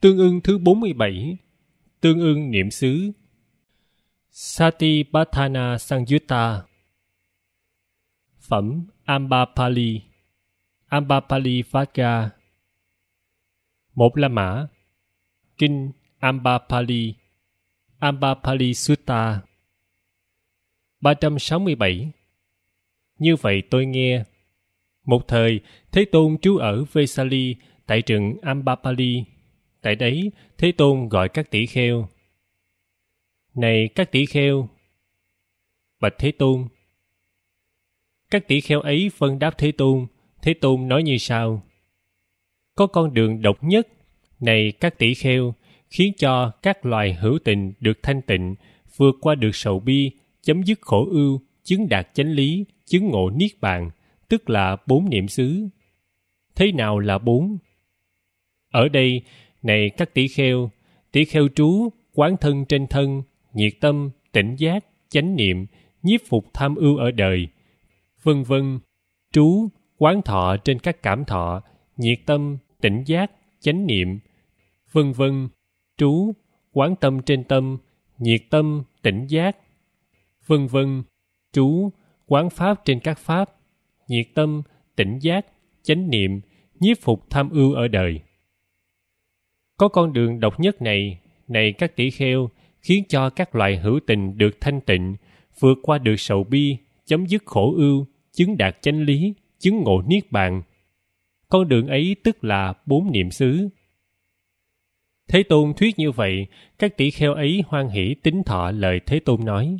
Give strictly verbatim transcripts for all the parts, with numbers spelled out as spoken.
Tương ưng thứ bốn mươi bảy. Tương ưng niệm xứ. Satipatthana Sangyutta. Phẩm Ambapali. Ambapali Vagga. Một La Mã. Kinh Ambapali. Ambapali Sutta. ba trăm sáu mươi bảy. Như vậy tôi nghe. Một thời, Thế Tôn trú ở Vesali tại rừng Ambapali. Tại đấy, Thế Tôn gọi các tỷ kheo. Này các tỷ kheo! Bạch Thế Tôn! Các tỷ kheo ấy vâng đáp Thế Tôn. Thế Tôn nói như sau: có con đường độc nhất, này các tỷ kheo, khiến cho các loài hữu tình được thanh tịnh, vượt qua được sầu bi, chấm dứt khổ ưu, chứng đạt chánh lý, chứng ngộ niết bàn, tức là bốn niệm xứ. Thế nào là bốn? Ở đây, này các tỷ kheo, tỷ kheo trú, quán thân trên thân, nhiệt tâm, tỉnh giác, chánh niệm, nhiếp phục tham ưu ở đời, vân vân. Trú, quán thọ trên các cảm thọ, nhiệt tâm, tỉnh giác, chánh niệm, vân vân. Trú, quán tâm trên tâm, nhiệt tâm, tỉnh giác, vân vân. Trú, quán pháp trên các pháp, nhiệt tâm, tỉnh giác, chánh niệm, nhiếp phục tham ưu ở đời. Có con đường độc nhất này, này các tỷ kheo, khiến cho các loài hữu tình được thanh tịnh, vượt qua được sầu bi, chấm dứt khổ ưu, chứng đạt chánh lý, chứng ngộ niết bàn. Con đường ấy tức là bốn niệm xứ. Thế Tôn thuyết như vậy, các tỷ kheo ấy hoan hỷ tín thọ lời Thế Tôn nói.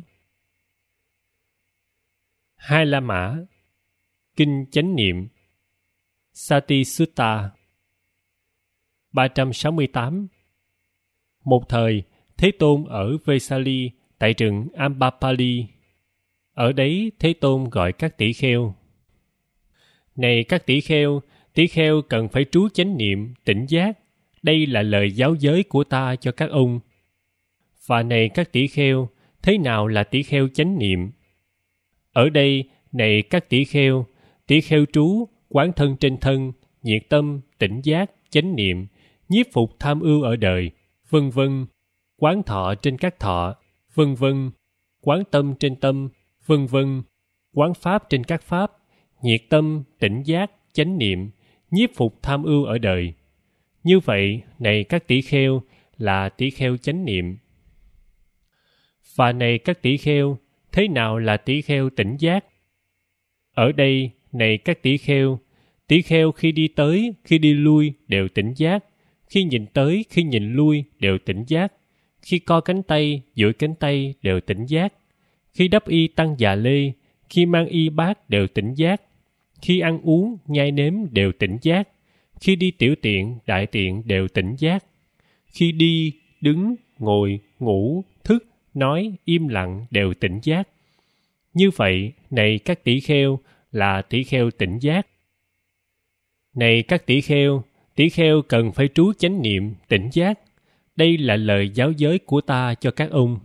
Hai La Mã. Kinh Chánh Niệm. Sati Sutta. ba trăm sáu mươi tám. Một thời, Thế Tôn ở Vesali tại rừng Ambapali. Ở đấy, Thế Tôn gọi các tỷ kheo. Này các tỷ kheo, tỷ kheo cần phải trú chánh niệm, tỉnh giác. Đây là lời giáo giới của ta cho các ông. Và này các tỷ kheo, thế nào là tỷ kheo chánh niệm? Ở đây, này các tỷ kheo, tỷ kheo trú, quán thân trên thân, nhiệt tâm, tỉnh giác, chánh niệm, nhiếp phục tham ưu ở đời, vân vân. Quán thọ trên các thọ, vân vân. Quán tâm trên tâm, vân vân. Quán pháp trên các pháp, nhiệt tâm, tỉnh giác, chánh niệm, nhiếp phục tham ưu ở đời. Như vậy, này các tỷ kheo, là tỷ kheo chánh niệm. Và này các tỷ kheo, thế nào là tỷ kheo tỉnh giác? Ở đây, này các tỷ kheo, tỷ kheo khi đi tới, khi đi lui đều tỉnh giác, khi nhìn tới, khi nhìn lui đều tỉnh giác, khi co cánh tay, duỗi cánh tay đều tỉnh giác, khi đắp y tăng già lê, khi mang y bát đều tỉnh giác, khi ăn uống, nhai nếm đều tỉnh giác, khi đi tiểu tiện, đại tiện đều tỉnh giác, khi đi, đứng, ngồi, ngủ, thức, nói, im lặng đều tỉnh giác. Như vậy, này các tỷ kheo, là tỷ kheo tỉnh giác. Này các tỷ kheo, tỷ kheo cần phải trú chánh niệm, tỉnh giác. Đây là lời giáo giới của ta cho các ông.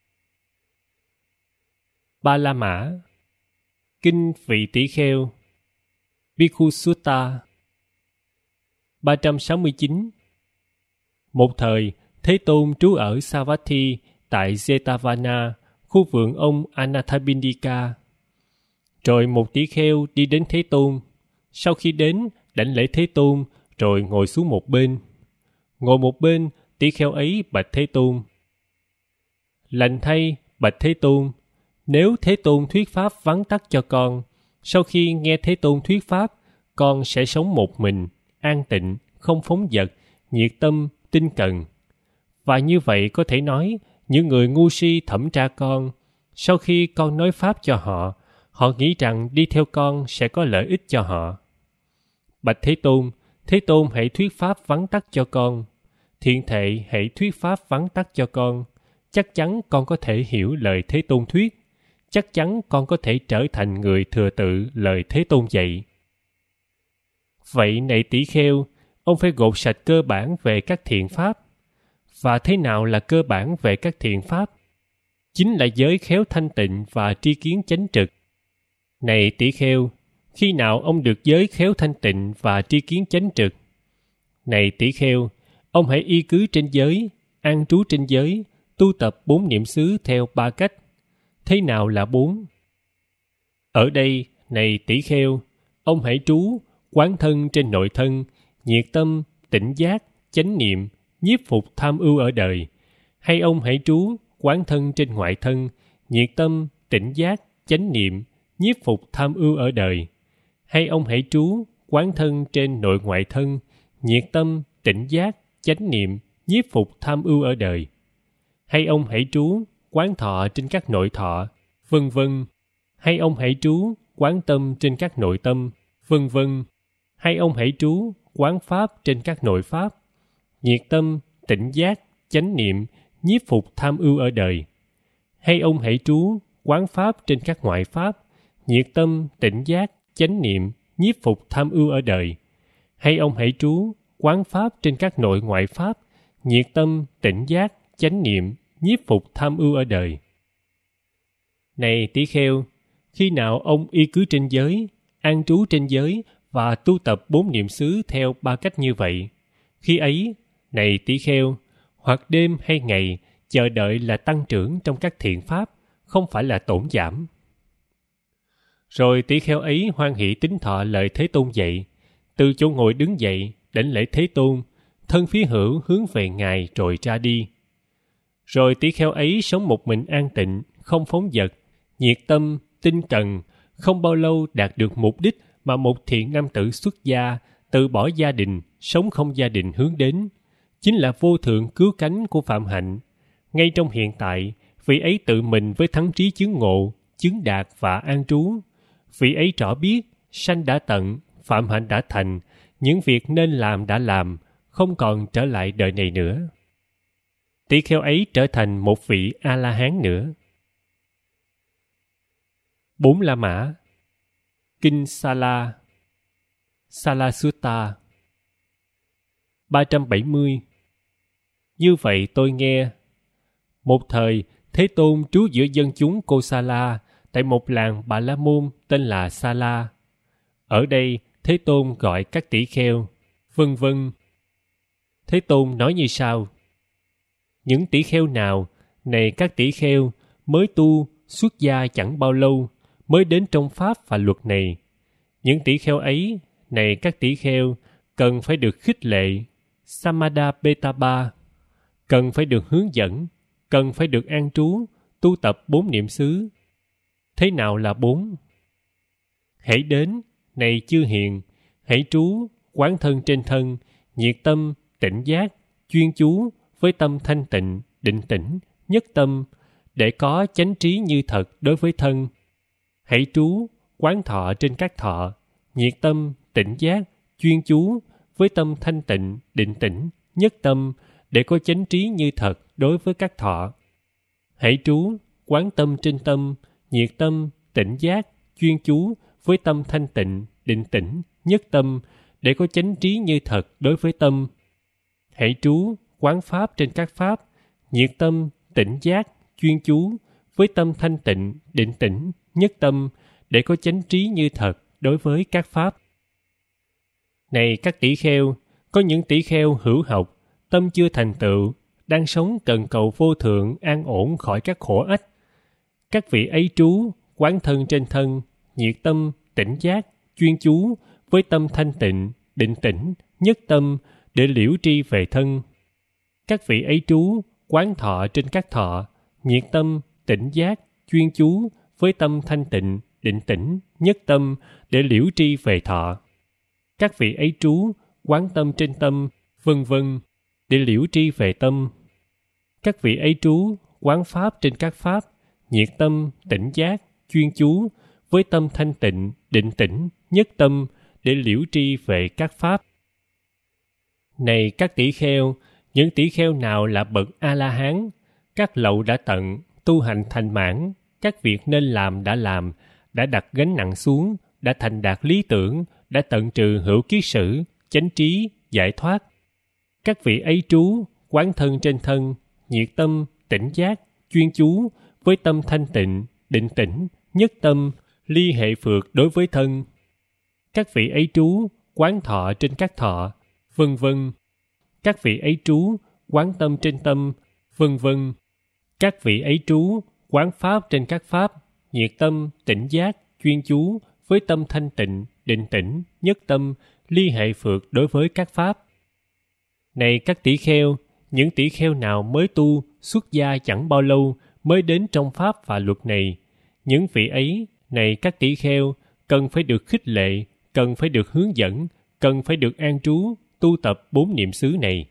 Ba La Mã. Kinh Vị Tỷ Kheo. Bhikkhu Sutta. ba trăm sáu mươi chín. Một thời, Thế Tôn trú ở Savatthi tại Jetavana, khu vườn ông Anathapindika. Rồi một tỷ kheo đi đến Thế Tôn. Sau khi đến, đảnh lễ Thế Tôn, rồi ngồi xuống một bên. Ngồi một bên, tỷ kheo ấy bạch Thế Tôn. Lành thay, bạch Thế Tôn, nếu Thế Tôn thuyết pháp vắn tắt cho con, sau khi nghe Thế Tôn thuyết pháp, con sẽ sống một mình, an tịnh, không phóng dật, nhiệt tâm, tinh cần. Và như vậy có thể nói, những người ngu si thẩm tra con, sau khi con nói pháp cho họ, họ nghĩ rằng đi theo con sẽ có lợi ích cho họ. Bạch Thế Tôn, Thế Tôn hãy thuyết pháp vắn tắt cho con. Thiện thệ hãy thuyết pháp vắn tắt cho con. Chắc chắn con có thể hiểu lời Thế Tôn thuyết. Chắc chắn con có thể trở thành người thừa tự lời Thế Tôn dạy. Vậy này tỷ kheo, ông phải gột sạch cơ bản về các thiện pháp. Và thế nào là cơ bản về các thiện pháp? Chính là giới khéo thanh tịnh và tri kiến chánh trực. Này tỷ kheo, khi nào ông được giới khéo thanh tịnh và tri kiến chánh trực? Này tỷ kheo, ông hãy y cứ trên giới, an trú trên giới, tu tập bốn niệm xứ theo ba cách. Thế nào là bốn? Ở đây, này tỷ kheo, ông hãy trú, quán thân trên nội thân, nhiệt tâm, tỉnh giác, chánh niệm, nhiếp phục tham ưu ở đời. Hay ông hãy trú, quán thân trên ngoại thân, nhiệt tâm, tỉnh giác, chánh niệm, nhiếp phục tham ưu ở đời. Hay ông hãy trú, quán thân trên nội ngoại thân, nhiệt tâm, tỉnh giác, chánh niệm, nhiếp phục tham ưu ở đời. Hay ông hãy trú, quán thọ trên các nội thọ, vân vân. Hay ông hãy trú, quán tâm trên các nội tâm, vân vân. Hay ông hãy trú, quán pháp trên các nội pháp, nhiệt tâm, tỉnh giác, chánh niệm, nhiếp phục tham ưu ở đời. Hay ông hãy trú, quán pháp trên các ngoại pháp, nhiệt tâm, tỉnh giác, chánh niệm, nhiếp phục tham ưu ở đời. Hay ông hãy trú, quán pháp trên các nội ngoại pháp, nhiệt tâm, tỉnh giác, chánh niệm, nhiếp phục tham ưu ở đời. Này tỷ kheo, khi nào ông y cứ trên giới, an trú trên giới và tu tập bốn niệm xứ theo ba cách như vậy, khi ấy, này tỷ kheo, hoặc đêm hay ngày, chờ đợi là tăng trưởng trong các thiện pháp, không phải là tổn giảm. Rồi tỷ kheo ấy hoan hỷ tín thọ lời Thế Tôn dạy, từ chỗ ngồi đứng dậy, đảnh lễ Thế Tôn, thân phía hữu hướng về Ngài rồi ra đi. Rồi tỷ kheo ấy sống một mình an tịnh, không phóng dật, nhiệt tâm, tinh cần, không bao lâu đạt được mục đích mà một thiện nam tử xuất gia, từ bỏ gia đình, sống không gia đình hướng đến, chính là vô thượng cứu cánh của phạm hạnh. Ngay trong hiện tại, vị ấy tự mình với thắng trí chứng ngộ, chứng đạt và an trú. Vị ấy rõ biết, sanh đã tận, phạm hạnh đã thành, những việc nên làm đã làm, không còn trở lại đời này nữa. Tỷ kheo ấy trở thành một vị A-la-hán nữa. Bốn La Mã. Kinh Sala, Sala Sutta. ba trăm bảy mươi. Như vậy tôi nghe. Một thời, Thế Tôn trú giữa dân chúng Kosala, tại một làng Bà La Môn tên là Sala. Ở đây, Thế Tôn gọi các tỷ kheo, vân vân. Thế Tôn nói như sau: những tỷ kheo nào, này các tỷ kheo, mới tu, xuất gia chẳng bao lâu, mới đến trong pháp và luật này. Những tỷ kheo ấy, này các tỷ kheo, cần phải được khích lệ, Samadapetaba, cần phải được hướng dẫn, cần phải được an trú, tu tập bốn niệm xứ. Thế nào là bốn? Hãy đến, này chư hiền, hãy trú, quán thân trên thân, nhiệt tâm, tỉnh giác, chuyên chú, với tâm thanh tịnh, định tĩnh, nhất tâm, để có chánh trí như thật đối với thân. Hãy trú, quán thọ trên các thọ, nhiệt tâm, tỉnh giác, chuyên chú, với tâm thanh tịnh, định tĩnh, nhất tâm, để có chánh trí như thật đối với các thọ. Hãy trú, quán tâm trên tâm, nhiệt tâm, tỉnh giác, chuyên chú, với tâm thanh tịnh, định tĩnh, nhất tâm, để có chánh trí như thật đối với tâm. Hãy trú, quán pháp trên các pháp, nhiệt tâm, tỉnh giác, chuyên chú, với tâm thanh tịnh, định tĩnh, nhất tâm, để có chánh trí như thật đối với các pháp. Này các tỷ kheo, có những tỷ kheo hữu học, tâm chưa thành tựu, đang sống cần cầu vô thượng an ổn khỏi các khổ ách. Các vị ấy trú, quán thân trên thân, nhiệt tâm, tỉnh giác, chuyên chú, với tâm thanh tịnh, định tĩnh, nhất tâm, để liễu tri về thân. Các vị ấy trú, quán thọ trên các thọ, nhiệt tâm, tỉnh giác, chuyên chú, với tâm thanh tịnh, định tĩnh, nhất tâm, để liễu tri về thọ. Các vị ấy trú, quán tâm trên tâm, vân vân, để liễu tri về tâm. Các vị ấy trú, quán pháp trên các pháp, nhiệt tâm, tỉnh giác, chuyên chú, với tâm thanh tịnh, định tĩnh, nhất tâm, để liễu tri về các pháp. Này các tỷ kheo, những tỷ kheo nào là bậc A-la-hán, các lậu đã tận, tu hành thành mãn, các việc nên làm đã làm, đã đặt gánh nặng xuống, đã thành đạt lý tưởng, đã tận trừ hữu kiết sử, chánh trí, giải thoát. Các vị ấy trú, quán thân trên thân, nhiệt tâm, tỉnh giác, chuyên chú, với tâm thanh tịnh, định tĩnh, nhất tâm, ly hệ phược đối với thân. Các vị ấy trú, quán thọ trên các thọ, vân vân. các vị ấy trú, quán tâm trên tâm, vân vân. Các vị ấy trú, quán pháp trên các pháp, nhiệt tâm, tỉnh giác, chuyên chú, với tâm thanh tịnh, định tĩnh, nhất tâm, ly hệ phược đối với các pháp. Này các tỷ kheo, những tỷ kheo nào mới tu, xuất gia chẳng bao lâu, mới đến trong pháp và luật này, những vị ấy, này các tỷ kheo, cần phải được khích lệ, cần phải được hướng dẫn, cần phải được an trú, tu tập bốn niệm xứ này.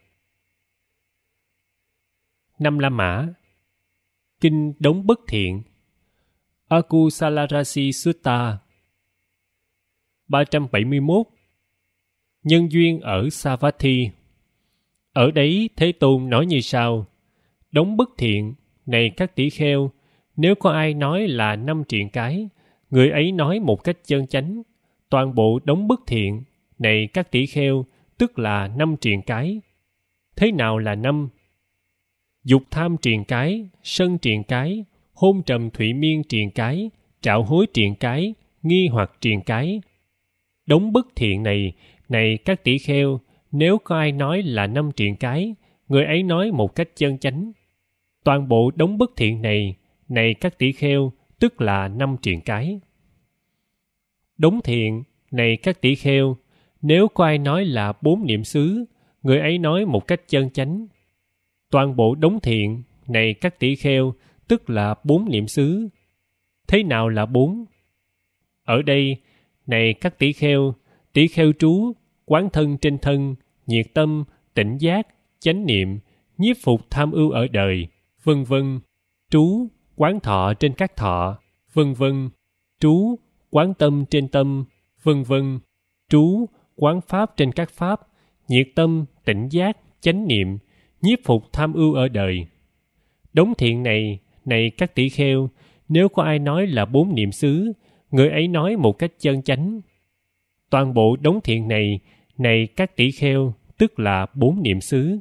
Năm La Mã. Kinh Đống Bất Thiện, Akusalarasi Sutta. ba trăm bảy mươi mốt. Nhân duyên ở Savatthi. Ở đấy Thế Tôn nói như sau: Đống bất thiện, này các tỷ kheo, nếu có ai nói là năm triện cái, người ấy nói một cách chân chánh. Toàn bộ đống bất thiện, này các tỷ kheo, tức là năm triện cái. Thế nào là năm? Dục tham triền cái, sân triền cái, hôn trầm thụy miên triền cái, trạo hối triền cái, nghi hoặc triền cái. Đống bất thiện này, này các tỷ kheo, nếu có ai nói là năm triền cái, người ấy nói một cách chân chánh. Toàn bộ đống bất thiện này, này các tỷ kheo, tức là năm triền cái. Đống thiện, này các tỷ kheo, nếu có ai nói là bốn niệm xứ, người ấy nói một cách chân chánh. Toàn bộ đống thiện, này các tỷ kheo, tức là bốn niệm xứ. Thế nào là bốn? Ở đây, này các tỷ kheo, tỷ kheo trú, quán thân trên thân, nhiệt tâm, tỉnh giác, chánh niệm, nhiếp phục tham ưu ở đời, vân vân. Trú, quán thọ trên các thọ, vân vân. Trú, quán tâm trên tâm, vân vân. Trú, quán pháp trên các pháp, nhiệt tâm, tỉnh giác, chánh niệm, nhiếp phục tham ưu ở đời. Đống thiện này, này các tỷ kheo, nếu có ai nói là bốn niệm xứ, người ấy nói một cách chân chánh. Toàn bộ đống thiện này, này các tỷ kheo, tức là bốn niệm xứ.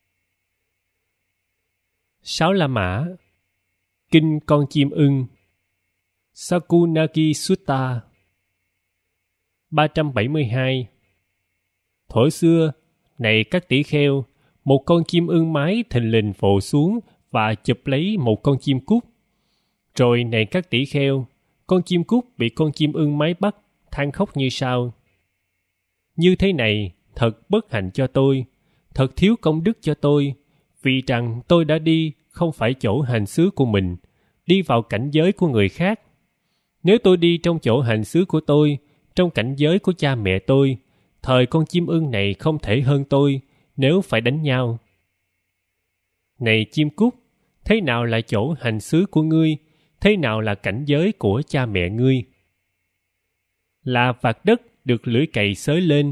Sáu La Mã. Kinh Con Chim Ưng, Sakunaki Sutta. ba trăm bảy mươi hai. Thuở xưa, này các tỷ kheo, một con chim ưng mái thình lình phộ xuống và chụp lấy một con chim cút. Rồi này các tỷ kheo, con chim cút bị con chim ưng mái bắt, than khóc như sau: Như thế này, thật bất hạnh cho tôi, thật thiếu công đức cho tôi, vì rằng tôi đã đi không phải chỗ hành xứ của mình, đi vào cảnh giới của người khác. Nếu tôi đi trong chỗ hành xứ của tôi, trong cảnh giới của cha mẹ tôi, thời con chim ưng này không thể hơn tôi, nếu phải đánh nhau. Này chim cút, thế nào là chỗ hành xứ của ngươi? Thế nào là cảnh giới của cha mẹ ngươi? Là vạt đất được lưỡi cày xới lên.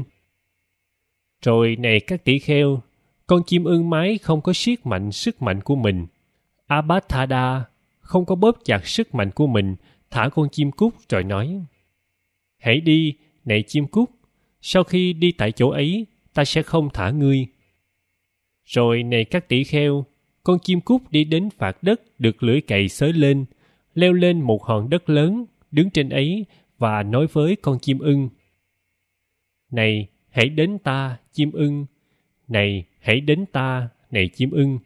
Rồi này các tỷ kheo, con chim ưng mái không có siết mạnh sức mạnh của mình. Abhatthada không có bóp chặt sức mạnh của mình, thả con chim cút rồi nói: Hãy đi, này chim cút, sau khi đi tại chỗ ấy, ta sẽ không thả ngươi. Rồi này các tỷ kheo, con chim cút đi đến vạt đất được lưỡi cày xới lên, leo lên một hòn đất lớn, đứng trên ấy và nói với con chim ưng: Này, hãy đến ta, chim ưng. Này, hãy đến ta, này chim ưng.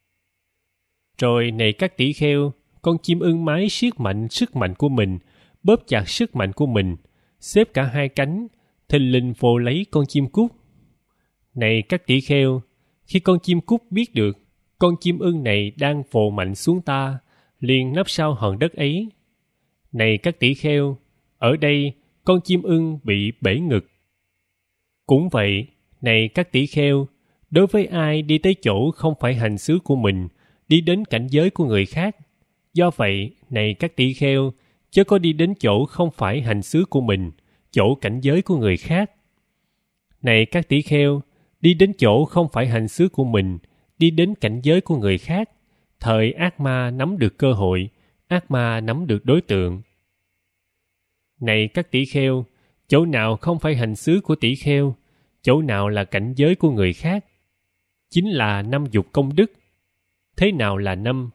Rồi này các tỷ kheo, con chim ưng mái siết mạnh sức mạnh của mình, bóp chặt sức mạnh của mình, xếp cả hai cánh, thình lình vồ lấy con chim cút. Này các tỷ kheo, khi con chim cút biết được con chim ưng này đang vồ mạnh xuống ta, liền nấp sau hòn đất ấy. Này các tỷ kheo, ở đây con chim ưng bị bể ngực. Cũng vậy, này các tỷ kheo, đối với ai đi tới chỗ không phải hành xứ của mình, đi đến cảnh giới của người khác, do vậy, này các tỷ kheo, chớ có đi đến chỗ không phải hành xứ của mình, chỗ cảnh giới của người khác. Này các tỷ kheo, đi đến chỗ không phải hành xứ của mình, đi đến cảnh giới của người khác, thời ác ma nắm được cơ hội, ác ma nắm được đối tượng. Này các tỷ kheo, chỗ nào không phải hành xứ của tỷ kheo, chỗ nào là cảnh giới của người khác, chính là năm dục công đức. Thế nào là năm?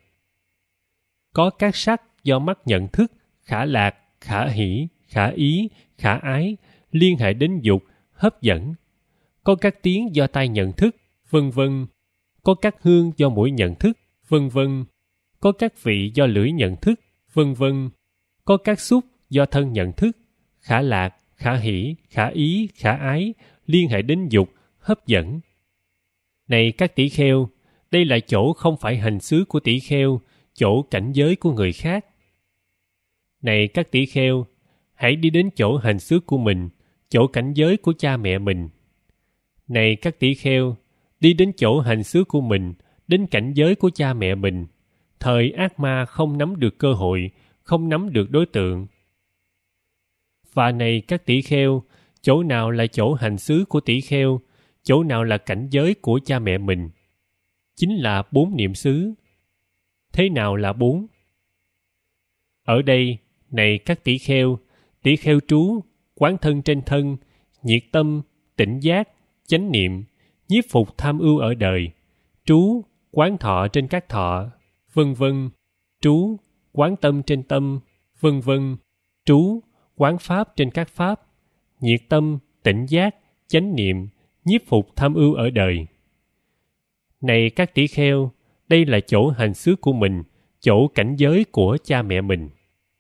Có các sắc do mắt nhận thức, khả lạc, khả hỷ, khả ý, khả ái, liên hệ đến dục, hấp dẫn. Có các tiếng do tai nhận thức, vân vân. Có các hương do mũi nhận thức, vân vân. Có các vị do lưỡi nhận thức, vân vân. Có các xúc do thân nhận thức, khả lạc, khả hỷ, khả ý, khả ái, liên hệ đến dục, hấp dẫn. Này các tỷ kheo, đây là chỗ không phải hành xứ của tỷ kheo, chỗ cảnh giới của người khác. Này các tỷ kheo, hãy đi đến chỗ hành xứ của mình, chỗ cảnh giới của cha mẹ mình. Này các tỷ kheo, đi đến chỗ hành xứ của mình, đến cảnh giới của cha mẹ mình. Thời ác ma không nắm được cơ hội, không nắm được đối tượng. Và này các tỷ kheo, chỗ nào là chỗ hành xứ của tỷ kheo, chỗ nào là cảnh giới của cha mẹ mình? Chính là bốn niệm xứ. Thế nào là bốn? Ở đây, này các tỷ kheo, tỷ kheo trú, quán thân trên thân, nhiệt tâm, tỉnh giác, chánh niệm, nhiếp phục tham ưu ở đời, trú, quán thọ trên các thọ, vân vân, trú, quán tâm trên tâm, vân vân, trú, quán pháp trên các pháp, nhiệt tâm, tỉnh giác, chánh niệm, nhiếp phục tham ưu ở đời. Này các tỷ kheo, đây là chỗ hành xứ của mình, chỗ cảnh giới của cha mẹ mình.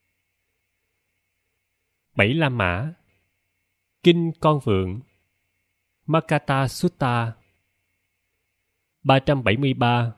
Bảy La Mã. Kinh Con Vượn. Makata Sutta. ba trăm bảy mươi ba.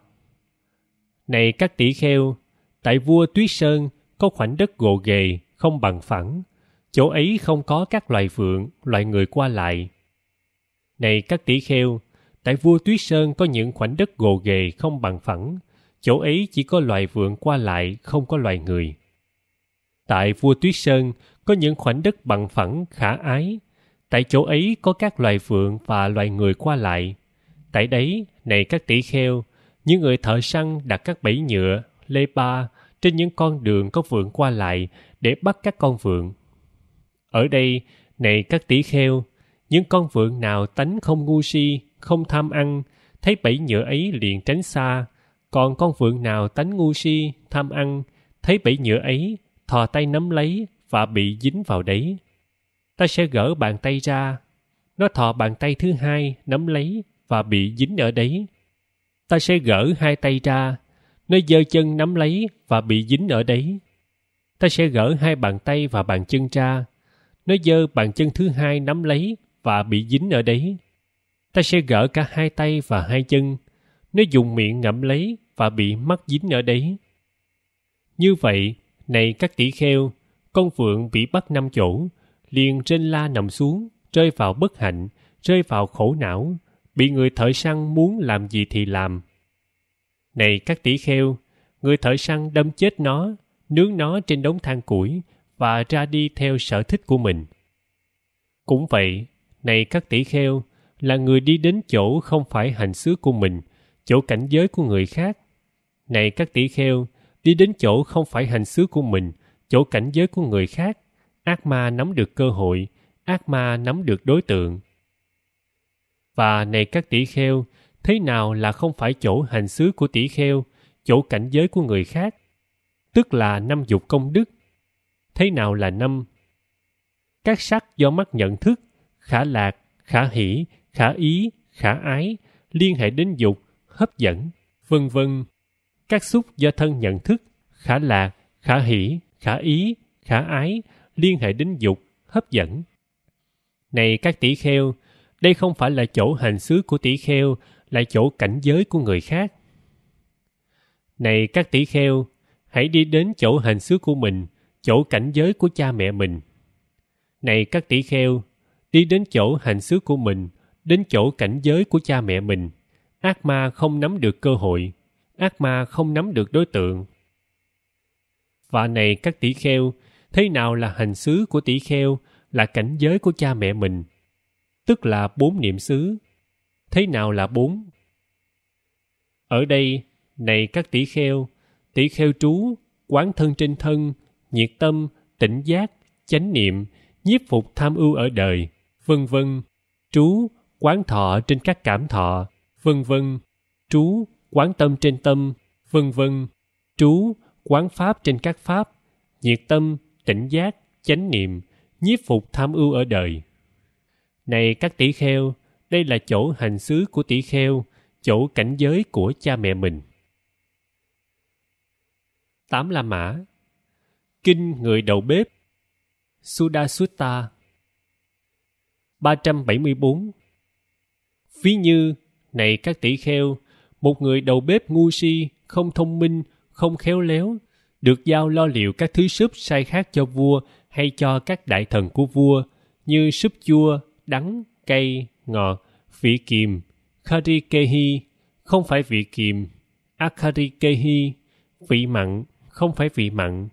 Này các tỷ kheo, tại vua Tuyết Sơn có khoảnh đất gồ ghề, không bằng phẳng. Chỗ ấy không có các loài vượn, loài người qua lại. Này các tỷ kheo, tại vua Tuyết Sơn có những khoảnh đất gồ ghề, không bằng phẳng. Chỗ ấy chỉ có loài vượn qua lại, không có loài người. Tại vua Tuyết Sơn có những khoảnh đất bằng phẳng, khả ái. Tại chỗ ấy có các loài vượn và loài người qua lại. Tại đấy, này các tỷ kheo, những người thợ săn đặt các bẫy nhựa, lê ba trên những con đường có vượn qua lại để bắt các con vượn. Ở đây, này các tỷ kheo, những con vượn nào tánh không ngu si, không tham ăn, thấy bẫy nhựa ấy liền tránh xa. Còn con vượn nào tánh ngu si, tham ăn, thấy bẫy nhựa ấy, thò tay nắm lấy và bị dính vào đấy. Ta sẽ gỡ bàn tay ra. Nó thò bàn tay thứ hai, nắm lấy và bị dính ở đấy. Ta sẽ gỡ hai tay ra. Nó giơ chân nắm lấy và bị dính ở đấy. Ta sẽ gỡ hai bàn tay và bàn chân ra. Nó giơ bàn chân thứ hai nắm lấy và bị dính ở đấy. Ta sẽ gỡ cả hai tay và hai chân. Nó dùng miệng ngậm lấy và bị mắc dính ở đấy. Như vậy, này các tỷ kheo, con vượn bị bắt năm chỗ, liền rên la nằm xuống, rơi vào bất hạnh, rơi vào khổ não, bị người thợ săn muốn làm gì thì làm. Này các tỷ kheo, người thợ săn đâm chết nó, nướng nó trên đống than củi và ra đi theo sở thích của mình. Cũng vậy, này các tỷ kheo, là người đi đến chỗ không phải hành xứ của mình, chỗ cảnh giới của người khác. Này các tỷ kheo, đi đến chỗ không phải hành xứ của mình, chỗ cảnh giới của người khác, ác ma nắm được cơ hội, ác ma nắm được đối tượng. Và này các tỷ kheo, thế nào là không phải chỗ hành xứ của tỷ kheo, chỗ cảnh giới của người khác? Tức là năm dục công đức. Thế nào là năm? Các sắc do mắt nhận thức, khả lạc, khả hỷ, khả ý, khả ái, liên hệ đến dục, hấp dẫn, vân vân. Các xúc do thân nhận thức, khả lạc, khả hỷ, khả ý, khả ái, liên hệ đến dục, hấp dẫn. Này các tỷ kheo, đây không phải là chỗ hành xứ của tỷ kheo, là chỗ cảnh giới của người khác. Này các tỷ kheo, hãy đi đến chỗ hành xứ của mình, chỗ cảnh giới của cha mẹ mình. Này các tỷ kheo, đi đến chỗ hành xứ của mình, đến chỗ cảnh giới của cha mẹ mình. Ác ma không nắm được cơ hội, ác ma không nắm được đối tượng. Và này các tỷ kheo, thế nào là hành xứ của tỷ kheo, là cảnh giới của cha mẹ mình? Tức là bốn niệm xứ. Thế nào là bốn? Ở đây, này các tỷ kheo, tỷ kheo trú, quán thân trên thân, nhiệt tâm, tỉnh giác, chánh niệm, nhiếp phục tham ưu ở đời, vân vân, trú, quán thọ trên các cảm thọ, vân vân, trú, quán tâm trên tâm, vân vân, trú, quán pháp trên các pháp, nhiệt tâm, tỉnh giác, chánh niệm, nhiếp phục tham ưu ở đời. Này các tỷ kheo, đây là chỗ hành xứ của tỷ kheo, chỗ cảnh giới của cha mẹ mình. Tám La Mã. Kinh người đầu bếp Suda Sutta. ba trăm bảy mươi bốn. Ví như, này các tỷ kheo, một người đầu bếp ngu si, không thông minh, không khéo léo, được giao lo liệu các thứ súp sai khác cho vua hay cho các đại thần của vua, như súp chua, đắng, cay, ngọt, vị kiềm, karikehi, không phải vị kiềm, akarikehi, vị mặn, không phải vị mặn.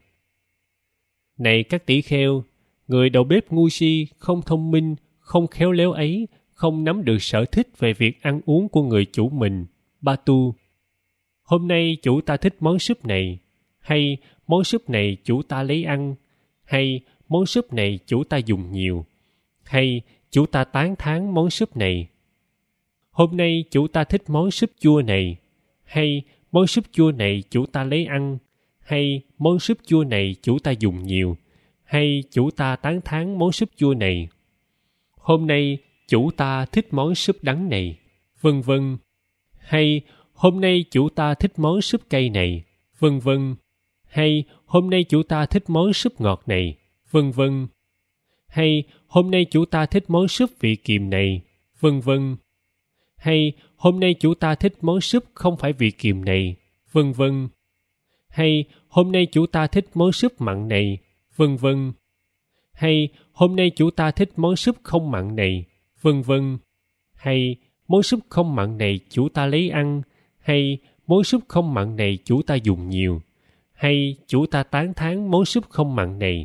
Này các tỷ kheo, người đầu bếp ngu si, không thông minh, không khéo léo ấy, không nắm được sở thích về việc ăn uống của người chủ mình, Batu. Hôm nay chủ ta thích món súp này, hay món súp này chủ ta lấy ăn, hay món súp này chủ ta dùng nhiều, hay chủ ta tán thán món súp này. Hôm nay chủ ta thích món súp chua này, hay món súp chua này chủ ta lấy ăn, hay món súp chua này chủ ta dùng nhiều, hay chủ ta tán thán món súp chua này. Hôm nay chủ ta thích món súp đắng này, vân vân. Hay hôm nay chủ ta thích món súp cay này, vân vân. Hay hôm nay chủ ta thích món súp ngọt này, vân vân. Hay hôm nay chủ ta thích món súp vị kiềm này, vân vân. Hay hôm nay chủ ta thích món súp không phải vị kiềm này, vân vân. Hay hôm nay chủ ta thích món súp mặn này, vân vân. Hay hôm nay chủ ta thích món súp không mặn này, vân vân. Hay món súp không mặn này chủ ta lấy ăn, hay món súp không mặn này chủ ta dùng nhiều, hay chủ ta tán thán món súp không mặn này.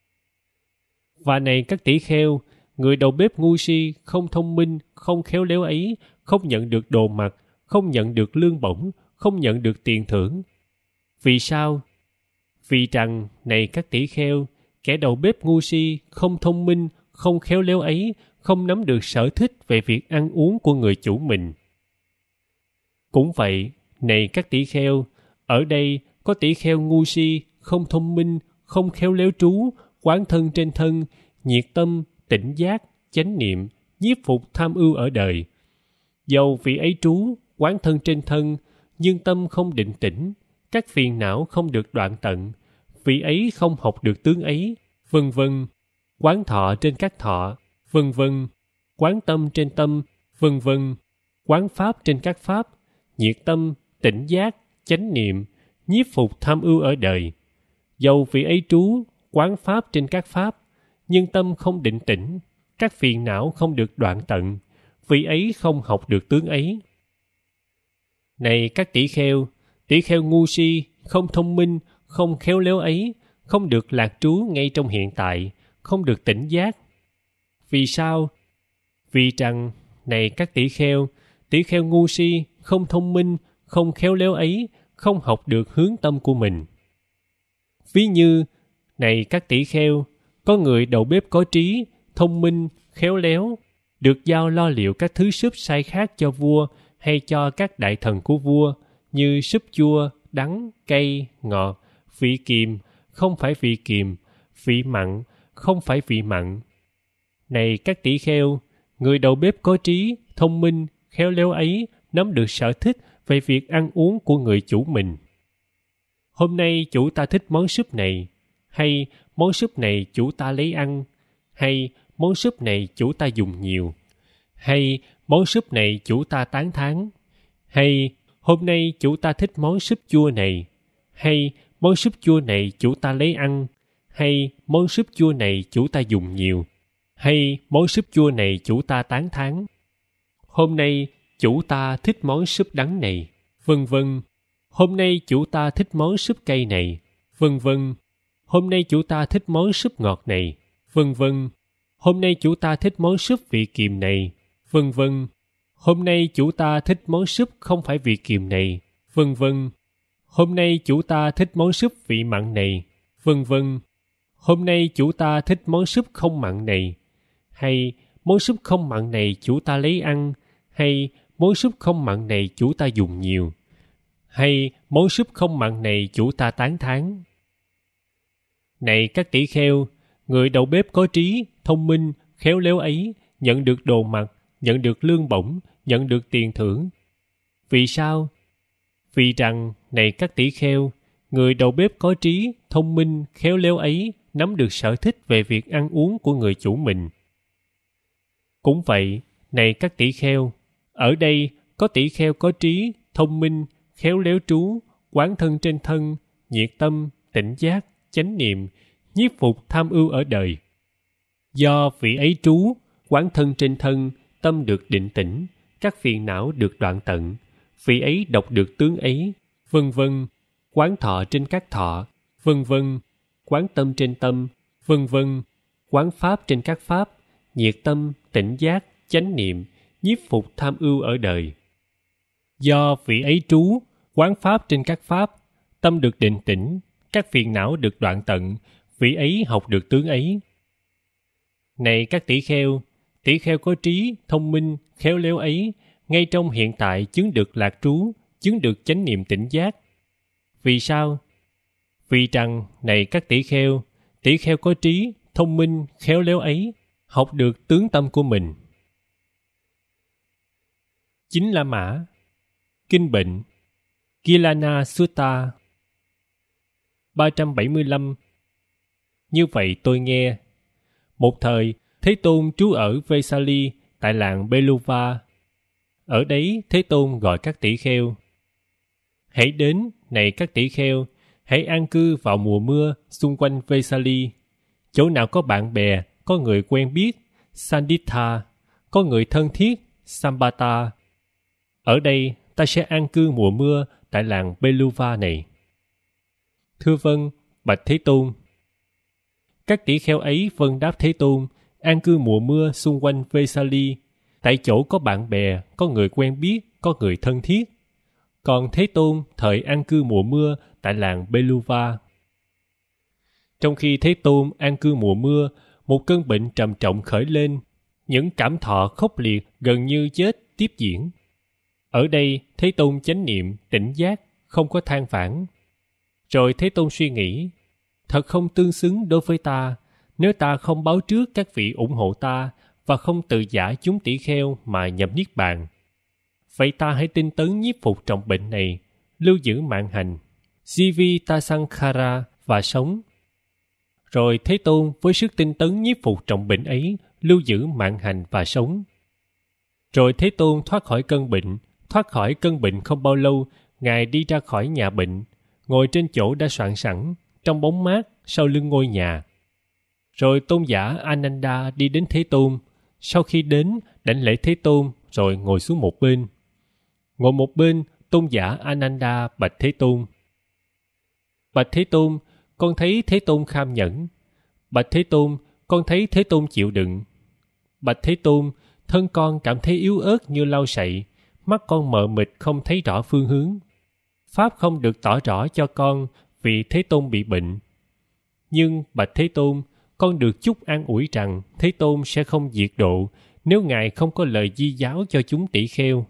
Và này các tỷ kheo, người đầu bếp ngu si, không thông minh, không khéo léo ấy, không nhận được đồ mặc, không nhận được lương bổng, không nhận được tiền thưởng. Vì sao? Vì rằng, này các tỷ kheo, kẻ đầu bếp ngu si, không thông minh, không khéo léo ấy, không nắm được sở thích về việc ăn uống của người chủ mình. Cũng vậy, này các tỷ kheo, ở đây có tỷ kheo ngu si, không thông minh, không khéo léo trú, quán thân trên thân, nhiệt tâm, tỉnh giác, chánh niệm, nhiếp phục tham ưu ở đời. Dầu vị ấy trú, quán thân trên thân, nhưng tâm không định tĩnh, các phiền não không được đoạn tận, vị ấy không học được tướng ấy, vân vân. Quán thọ trên các thọ, vân vân. Quán tâm trên tâm, vân vân. Quán pháp trên các pháp, nhiệt tâm, tỉnh giác, chánh niệm, nhiếp phục tham ưu ở đời. Dầu vị ấy trú, quán pháp trên các pháp, nhưng tâm không định tĩnh, các phiền não không được đoạn tận, vị ấy không học được tướng ấy. Này các tỷ kheo, tỷ kheo ngu si, không thông minh, không khéo léo ấy, không được lạc trú ngay trong hiện tại, không được tỉnh giác. Vì sao? Vì rằng, này các tỷ kheo, tỷ kheo ngu si, không thông minh, không khéo léo ấy, không học được hướng tâm của mình. Ví như, này các tỷ kheo, có người đầu bếp có trí, thông minh, khéo léo, được giao lo liệu các thứ súp sai khác cho vua hay cho các đại thần của vua, như súp chua, đắng, cay, ngọt, vị kiềm, không phải vị kiềm, vị mặn, không phải vị mặn. Này các tỷ kheo, người đầu bếp có trí, thông minh, khéo léo ấy nắm được sở thích về việc ăn uống của người chủ mình. Hôm nay chủ ta thích món súp này, hay món súp này chủ ta lấy ăn, hay món súp này chủ ta dùng nhiều, hay món súp này chủ ta tán thán, hay hôm nay chủ ta thích món súp chua này, hay món súp chua này chủ ta lấy ăn, hay món súp chua này chủ ta dùng nhiều, hay món súp chua này chủ ta tán thán. Hôm nay chủ ta thích món súp đắng này, vân vân. Hôm nay chủ ta thích món súp cay này, vân vân. Hôm nay chủ ta thích món súp ngọt này, vân vân. Hôm nay chủ ta thích món súp vị kiềm này, vân vân. Hôm nay chủ ta thích món súp không phải vị kiềm này, vân vân. Hôm nay chủ ta thích món súp vị mặn này, vân vân. Hôm nay chủ ta thích món súp không mặn này, hay món súp không mặn này chủ ta lấy ăn, hay món súp không mặn này chủ ta dùng nhiều, hay món súp không mặn này chủ ta tán thán. Này các tỷ kheo, người đầu bếp có trí, thông minh, khéo léo ấy nhận được đồ mặc, nhận được lương bổng, nhận được tiền thưởng. Vì sao? Vì rằng, này các tỷ kheo, người đầu bếp có trí, thông minh, khéo léo ấy nắm được sở thích về việc ăn uống của người chủ mình. Cũng vậy, này các tỷ kheo, ở đây có tỷ kheo có trí, thông minh, khéo léo trú, quán thân trên thân, nhiệt tâm, tỉnh giác, chánh niệm, nhiếp phục tham ưu ở đời. Do vị ấy trú, quán thân trên thân, tâm được định tĩnh, các phiền não được đoạn tận, vị ấy đọc được tướng ấy, vân vân, quán thọ trên các thọ, vân vân, quán tâm trên tâm, vân vân, quán pháp trên các pháp, nhiệt tâm, tỉnh giác, chánh niệm, nhiếp phục tham ưu ở đời. Do vị ấy trú, quán pháp trên các pháp, tâm được định tĩnh, các phiền não được đoạn tận, vị ấy học được tướng ấy. Này các tỷ kheo, tỷ kheo có trí, thông minh, khéo léo ấy, ngay trong hiện tại chứng được lạc trú, chứng được chánh niệm tỉnh giác. Vì sao? Vì rằng, này các tỷ kheo, tỷ kheo có trí, thông minh, khéo léo ấy, học được tướng tâm của mình. Chính La Mã, Kinh Bệnh, Kilana Sutta, ba trăm bảy mươi lăm. Như vậy tôi nghe. Một thời, Thế Tôn trú ở Vesali tại làng Beluva. Ở đấy, Thế Tôn gọi các tỷ kheo. Hãy đến, này các tỷ kheo, hãy an cư vào mùa mưa xung quanh Vesali. Chỗ nào có bạn bè, có người quen biết, Sanditha, có người thân thiết, Sambata. Ở đây, ta sẽ an cư mùa mưa tại làng Beluva này. Thưa vâng, bạch Thế Tôn. Các tỷ kheo ấy vâng đáp Thế Tôn, an cư mùa mưa xung quanh Vesali, tại chỗ có bạn bè, có người quen biết, có người thân thiết. Còn Thế Tôn thời an cư mùa mưa tại làng Beluva. Trong khi Thế Tôn an cư mùa mưa, một cơn bệnh trầm trọng khởi lên, những cảm thọ khốc liệt gần như chết tiếp diễn. Ở đây, Thế Tôn chánh niệm, tỉnh giác, không có than vãn. Rồi Thế Tôn suy nghĩ, thật không tương xứng đối với ta, nếu ta không báo trước các vị ủng hộ ta và không tự giả chúng tỷ kheo mà nhập niết bàn. Vậy ta hãy tinh tấn nhiếp phục trọng bệnh này, lưu giữ mạng hành, Jivitassankhara và sống. Rồi Thế Tôn với sức tinh tấn nhiếp phục trọng bệnh ấy, lưu giữ mạng hành và sống. Rồi Thế Tôn thoát khỏi cơn bệnh, thoát khỏi cơn bệnh không bao lâu, Ngài đi ra khỏi nhà bệnh, ngồi trên chỗ đã soạn sẵn, trong bóng mát, sau lưng ngôi nhà. Rồi tôn giả Ananda đi đến Thế Tôn, sau khi đến, đảnh lễ Thế Tôn, rồi ngồi xuống một bên. Ngồi một bên, tôn giả Ananda bạch Thế Tôn. Bạch Thế Tôn, con thấy Thế Tôn kham nhẫn. Bạch Thế Tôn, con thấy Thế Tôn chịu đựng. Bạch Thế Tôn, thân con cảm thấy yếu ớt như lau sậy, mắt con mờ mịt không thấy rõ phương hướng. Pháp không được tỏ rõ cho con vì Thế Tôn bị bệnh. Nhưng bạch Thế Tôn, con được chúc an ủi rằng Thế Tôn sẽ không diệt độ nếu Ngài không có lời di giáo cho chúng tỷ kheo.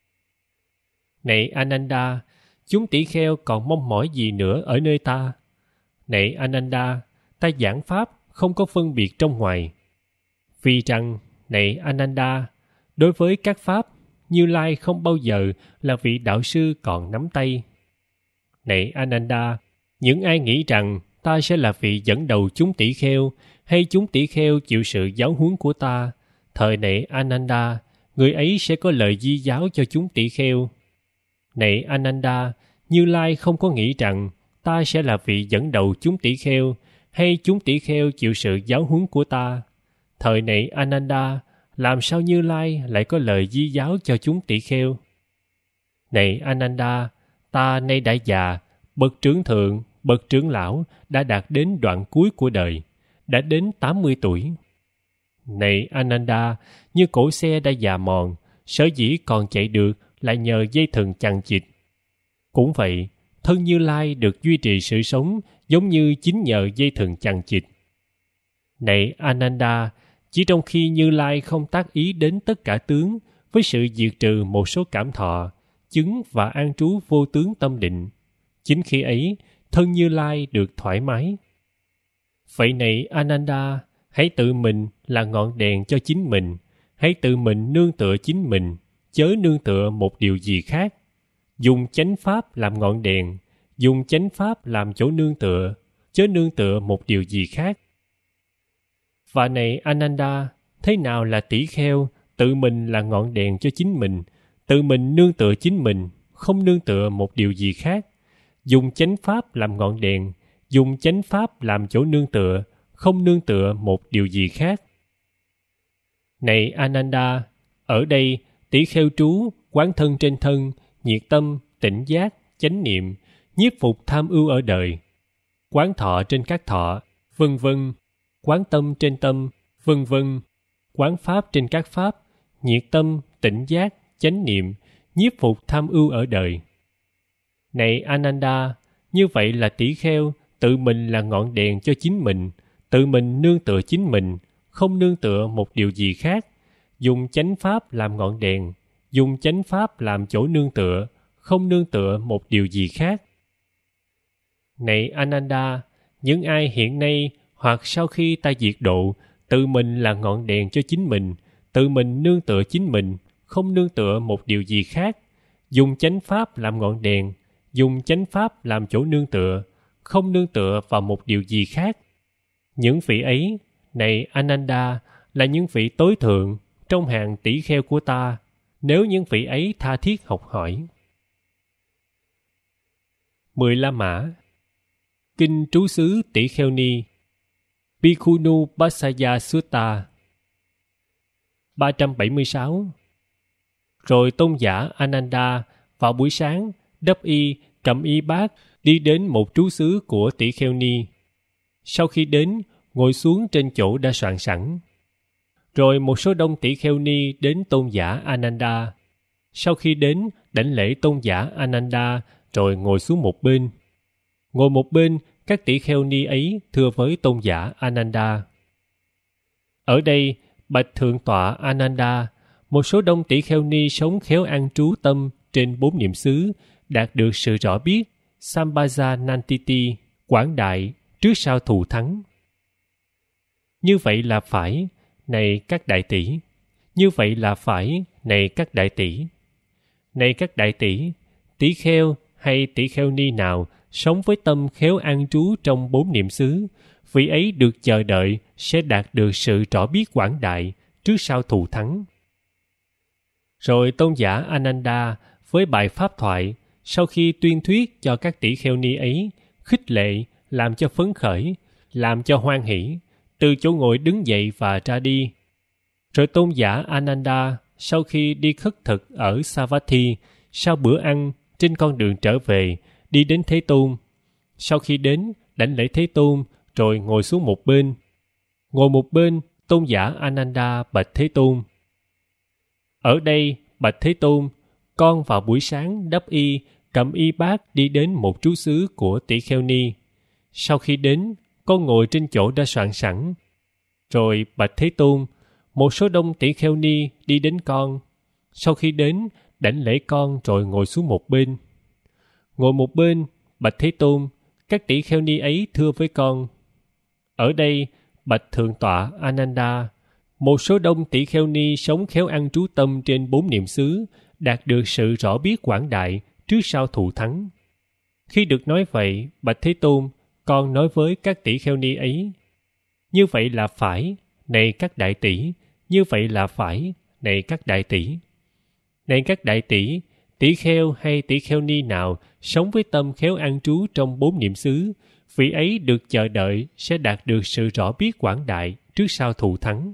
Này Ananda, chúng tỷ kheo còn mong mỏi gì nữa ở nơi ta? Này Ananda, ta giảng Pháp không có phân biệt trong ngoài. Vì rằng, này Ananda, đối với các Pháp, Như Lai không bao giờ là vị đạo sư còn nắm tay. Này Ananda, những ai nghĩ rằng ta sẽ là vị dẫn đầu chúng tỷ kheo, hay chúng tỷ kheo chịu sự giáo huấn của ta, thời này Ananda, người ấy sẽ có lời di giáo cho chúng tỷ kheo. Này Ananda, Như Lai không có nghĩ rằng ta sẽ là vị dẫn đầu chúng tỷ kheo, hay chúng tỷ kheo chịu sự giáo huấn của ta. Thời này Ananda, làm sao Như Lai lại có lời di giáo cho chúng tỷ kheo? Này Ananda, ta nay đã già, bậc trưởng thượng, bậc trưởng lão đã đạt đến đoạn cuối của đời, đã đến tám mươi tuổi. Này Ananda, như cổ xe đã già mòn, sở dĩ còn chạy được là nhờ dây thừng chằng chịt. Cũng vậy, thân Như Lai được duy trì sự sống giống như chính nhờ dây thừng chằng chịt. Này Ananda, chỉ trong khi Như Lai không tác ý đến tất cả tướng với sự diệt trừ một số cảm thọ, chứng và an trú vô tướng tâm định, chính khi ấy, thân Như Lai được thoải mái. Vậy này Ananda, hãy tự mình là ngọn đèn cho chính mình, hãy tự mình nương tựa chính mình, chớ nương tựa một điều gì khác, dùng chánh pháp làm ngọn đèn, dùng chánh pháp làm chỗ nương tựa, chớ nương tựa một điều gì khác. Và này Ananda, thế nào là tỷ kheo, tự mình là ngọn đèn cho chính mình, tự mình nương tựa chính mình, không nương tựa một điều gì khác, dùng chánh pháp làm ngọn đèn, dùng chánh pháp làm chỗ nương tựa, không nương tựa một điều gì khác. Này Ananda, ở đây tỷ kheo trú, quán thân trên thân, nhiệt tâm, tỉnh giác, chánh niệm, nhiếp phục tham ưu ở đời, quán thọ trên các thọ, vân vân, quán tâm trên tâm, vân vân, quán pháp trên các pháp, nhiệt tâm, tỉnh giác, chánh niệm, nhiếp phục tham ưu ở đời. Này Ananda, như vậy là tỷ kheo, tự mình là ngọn đèn cho chính mình, tự mình nương tựa chính mình, không nương tựa một điều gì khác, dùng chánh pháp làm ngọn đèn, dùng chánh pháp làm chỗ nương tựa, không nương tựa một điều gì khác. Này Ananda, những ai hiện nay hoặc sau khi ta diệt độ, tự mình là ngọn đèn cho chính mình, tự mình nương tựa chính mình, không nương tựa một điều gì khác, dùng chánh pháp làm ngọn đèn, dùng chánh pháp làm chỗ nương tựa, không nương tựa vào một điều gì khác. Những vị ấy, này Ananda, là những vị tối thượng trong hàng tỷ kheo của ta, nếu những vị ấy tha thiết học hỏi. Mười La Mã. Kinh trú xứ Tỷ Kheo Ni, Bhikkhunu Passaya Sutta. ba trăm bảy mươi sáu. Rồi tôn giả Ananda vào buổi sáng đắp y, cầm y bát, đi đến một trú xứ của Tỷ Kheo Ni. Sau khi đến, ngồi xuống trên chỗ đã soạn sẵn. Rồi một số đông Tỷ Kheo Ni đến tôn giả Ananda. Sau khi đến, đảnh lễ tôn giả Ananda, rồi ngồi xuống một bên. Ngồi một bên, các Tỷ Kheo Ni ấy thưa với tôn giả Ananda: ở đây, bạch thượng tọa Ananda, một số đông Tỷ Kheo Ni sống khéo an trú tâm trên bốn niệm xứ, đạt được sự rõ biết, Sambaja Nantiti, quảng đại, trước sau thù thắng. Như vậy là phải, này các đại tỷ. Như vậy là phải, này các đại tỷ. Này các đại tỷ, tỷ kheo hay tỷ kheo ni nào sống với tâm khéo an trú trong bốn niệm xứ, vị ấy được chờ đợi sẽ đạt được sự rõ biết quảng đại, trước sau thù thắng. Rồi tôn giả Ananda với bài pháp thoại, sau khi tuyên thuyết cho các tỷ kheo ni ấy, khích lệ, làm cho phấn khởi, làm cho hoan hỷ, từ chỗ ngồi đứng dậy và ra đi. Rồi tôn giả Ananda sau khi đi khất thực ở Savatthi, sau bữa ăn, trên con đường trở về, đi đến Thế Tôn. Sau khi đến, đảnh lễ Thế Tôn, rồi ngồi xuống một bên. Ngồi một bên, tôn giả Ananda bạch Thế Tôn: ở đây, bạch Thế Tôn, con vào buổi sáng đắp y, cầm y bát đi đến một trú xứ của Tỷ Kheo Ni. Sau khi đến, con ngồi trên chỗ đã soạn sẵn. Rồi bạch Thế Tôn, một số đông Tỷ Kheo Ni đi đến con. Sau khi đến, đảnh lễ con rồi ngồi xuống một bên. Ngồi một bên, bạch Thế Tôn, các Tỷ Kheo Ni ấy thưa với con: ở đây, bạch thượng tọa Ananda, một số đông Tỷ Kheo Ni sống khéo ăn trú tâm trên bốn niệm xứ, đạt được sự rõ biết quảng đại, trước sau thù thắng. Khi được nói vậy, bạch Thế Tôn, con nói với các Tỷ Kheo Ni ấy: như vậy là phải, này các đại tỷ. Như vậy là phải, này các đại tỷ. Này các đại tỷ, tỷ kheo hay tỷ kheo ni nào sống với tâm khéo an trú trong bốn niệm xứ, vị ấy được chờ đợi sẽ đạt được sự rõ biết quảng đại, trước sau thù thắng.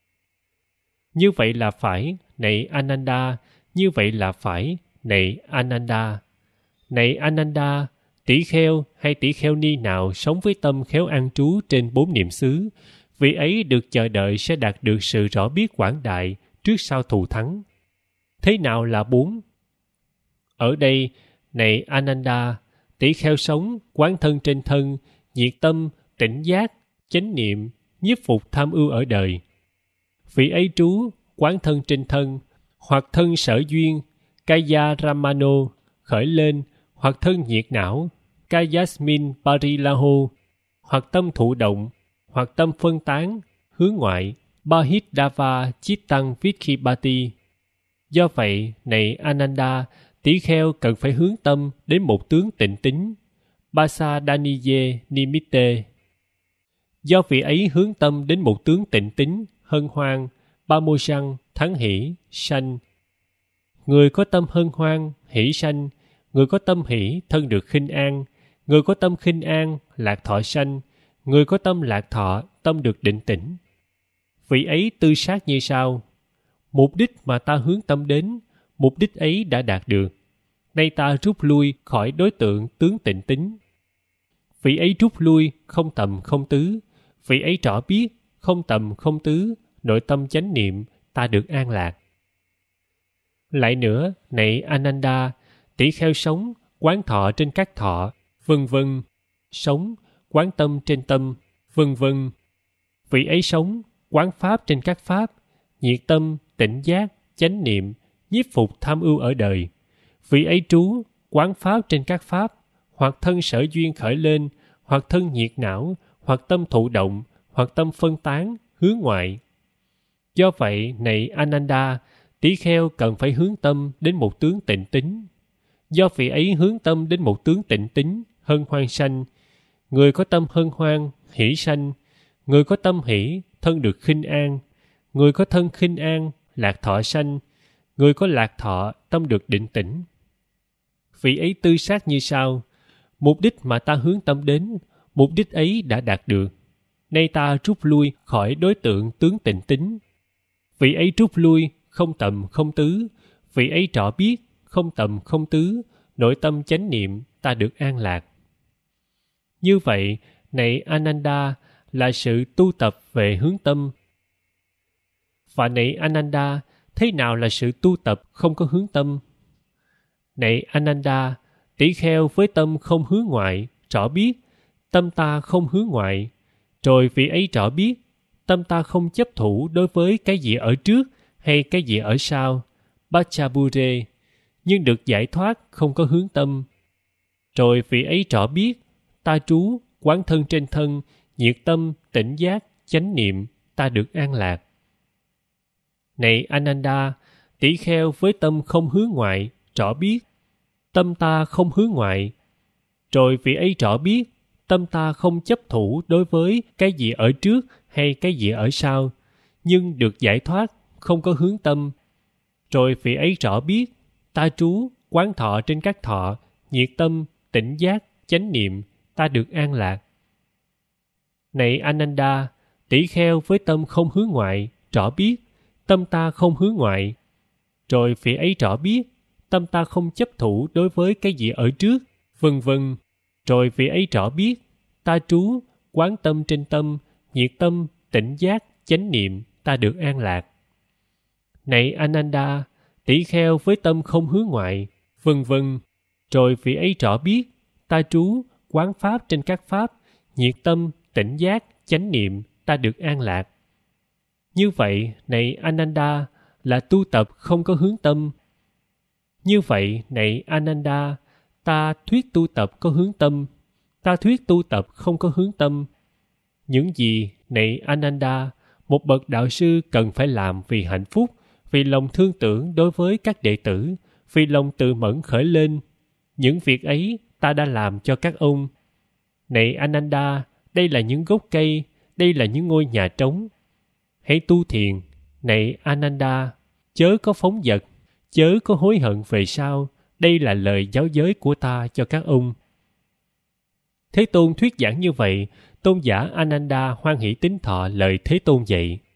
Như vậy là phải, này Ananda. Như vậy là phải, này Ananda. Này Ananda, tỷ kheo hay tỷ kheo ni nào sống với tâm khéo an trú trên bốn niệm xứ, vị ấy được chờ đợi sẽ đạt được sự rõ biết quảng đại, trước sau thù thắng. Thế nào là bốn? Ở đây, này Ananda, tỷ kheo sống, quán thân trên thân, nhiệt tâm, tỉnh giác, chánh niệm, nhiếp phục tham ưu ở đời. Vị ấy trú, quán thân trên thân, hoặc thân sở duyên, Kaya Ramano, khởi lên, hoặc thân nhiệt não, Kayasmin Parilaho, hoặc tâm thụ động, hoặc tâm phân tán, hướng ngoại, Bahidava Chittang Vikhibati. Do vậy, này Ananda, tỷ kheo cần phải hướng tâm đến một tướng tịnh tín, Pasadaniye Nimitte. Do vị ấy hướng tâm đến một tướng tịnh tín, hân hoan, Pamojang, thắng hỷ, sanh. Người có tâm hân hoan, hỷ sanh, người có tâm hỷ, thân được khinh an, người có tâm khinh an, lạc thọ sanh, người có tâm lạc thọ, tâm được định tĩnh. Vị ấy tư sát như sau: mục đích mà ta hướng tâm đến, mục đích ấy đã đạt được. Nay ta rút lui khỏi đối tượng tướng tịnh tín. Vị ấy rút lui, không tầm không tứ. Vị ấy rõ biết, không tầm không tứ, nội tâm chánh niệm, ta được an lạc. Lại nữa, này Ananda, tỷ kheo sống, quán thọ trên các thọ, vân vân. Sống, quán tâm trên tâm, vân vân. Vị ấy sống, quán pháp trên các pháp, nhiệt tâm, tỉnh giác, chánh niệm, nhiếp phục tham ưu ở đời. Vị ấy trú, quán pháp trên các pháp, hoặc thân sở duyên khởi lên, hoặc thân nhiệt não, hoặc tâm thụ động, hoặc tâm phân tán, hướng ngoại. Do vậy, này Ananda, tỷ kheo cần phải hướng tâm đến một tướng tịnh tín. Do vị ấy hướng tâm đến một tướng tịnh tín, hân hoan sanh. Người có tâm hân hoan, hỷ sanh. Người có tâm hỷ, thân được khinh an. Người có thân khinh an, lạc thọ sanh. Người có lạc thọ, tâm được định tĩnh. Vị ấy tư sát như sau: mục đích mà ta hướng tâm đến, mục đích ấy đã đạt được. Nay ta rút lui khỏi đối tượng tướng tịnh tín. Vị ấy rút lui, không tầm không tứ. Vị ấy rõ biết, không tầm không tứ, nội tâm chánh niệm, ta được an lạc. Như vậy, này Ananda, là sự tu tập về hướng tâm. Và này Ananda, thế nào là sự tu tập không có hướng tâm? Này Ananda, tỷ kheo với tâm không hướng ngoại, rõ biết, tâm ta không hướng ngoại. Rồi vị ấy rõ biết, tâm ta không chấp thủ đối với cái gì ở trước hay cái gì ở sau, Bachabure, nhưng được giải thoát không có hướng tâm. Rồi vị ấy rõ biết, ta trú, quán thân trên thân, nhiệt tâm, tỉnh giác, chánh niệm, ta được an lạc. Này Ananda, tỷ kheo với tâm không hướng ngoại, rõ biết, tâm ta không hướng ngoại. Rồi vị ấy rõ biết, tâm ta không chấp thủ đối với cái gì ở trước hay cái gì ở sau, nhưng được giải thoát, không có hướng tâm. Rồi vị ấy rõ biết, ta trú, quán thọ trên các thọ, nhiệt tâm, tỉnh giác, chánh niệm, ta được an lạc. Này Ananda, tỷ kheo với tâm không hướng ngoại, rõ biết, tâm ta không hướng ngoại. Rồi vị ấy rõ biết, tâm ta không chấp thủ đối với cái gì ở trước, vân vân. Rồi vị ấy rõ biết, ta trú, quán tâm trên tâm, nhiệt tâm, tỉnh giác, chánh niệm, ta được an lạc. Này Ananda, tỷ kheo với tâm không hướng ngoại, vân vân. Rồi vị ấy rõ biết, ta trú, quán pháp trên các pháp, nhiệt tâm, tỉnh giác, chánh niệm, ta được an lạc. Như vậy, này Ananda, là tu tập không có hướng tâm. Như vậy, này Ananda, ta thuyết tu tập có hướng tâm. Ta thuyết tu tập không có hướng tâm. Những gì, này Ananda, một bậc đạo sư cần phải làm vì hạnh phúc, vì lòng thương tưởng đối với các đệ tử, vì lòng tự mẫn khởi lên. Những việc ấy ta đã làm cho các ông. Này Ananda, đây là những gốc cây, đây là những ngôi nhà trống. Hãy tu thiền, này Ananda, chớ có phóng dật, chớ có hối hận về sau. Đây là lời giáo giới của ta cho các ông. Thế Tôn thuyết giảng như vậy, tôn giả Ananda hoan hỷ tín thọ lời Thế Tôn dạy.